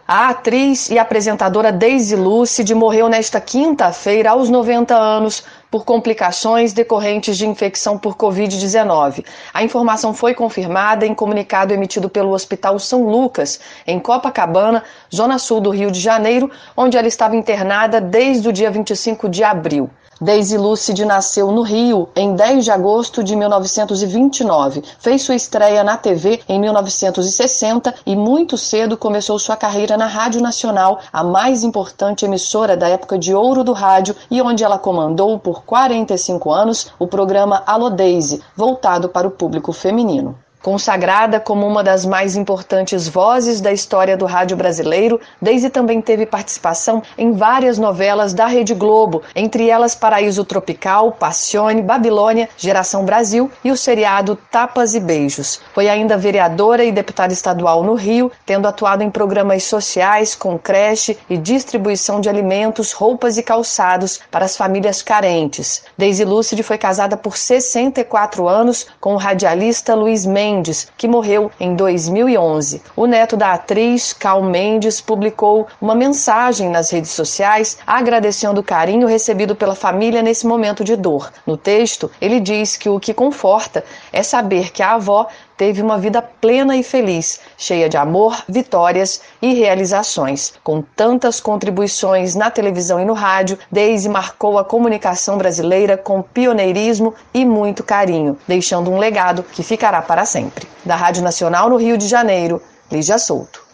A atriz e apresentadora Daisy Lúcide morreu nesta quinta-feira aos 90 anos por complicações decorrentes de infecção por Covid-19. A informação foi confirmada em comunicado emitido pelo Hospital São Lucas, em Copacabana, zona sul do Rio de Janeiro, onde ela estava internada desde o dia 25 de abril. Daisy Lúcide nasceu no Rio em 10 de agosto de 1929. Fez sua estreia na TV em 1960 e muito cedo começou sua carreira na Rádio Nacional, a mais importante emissora da época de ouro do rádio, e onde ela comandou por 45 anos o programa Alô Daisy, voltado para o público feminino. Consagrada como uma das mais importantes vozes da história do rádio brasileiro, Daisy também teve participação em várias novelas da Rede Globo, entre elas Paraíso Tropical, Passione, Babilônia, Geração Brasil e o seriado Tapas e Beijos. Foi ainda vereadora e deputada estadual no Rio, tendo atuado em programas sociais com creche e distribuição de alimentos, roupas e calçados para as famílias carentes. Daisy Lúcide foi casada por 64 anos com o radialista Luiz Mendes, que morreu em 2011. O neto da atriz, Cal Mendes, publicou uma mensagem nas redes sociais agradecendo o carinho recebido pela família nesse momento de dor. No texto, ele diz que o que conforta é saber que a avó teve uma vida plena e feliz, cheia de amor, vitórias e realizações. Com tantas contribuições na televisão e no rádio, Daisy marcou a comunicação brasileira com pioneirismo e muito carinho, deixando um legado que ficará para sempre. Da Rádio Nacional no Rio de Janeiro, Lígia Souto.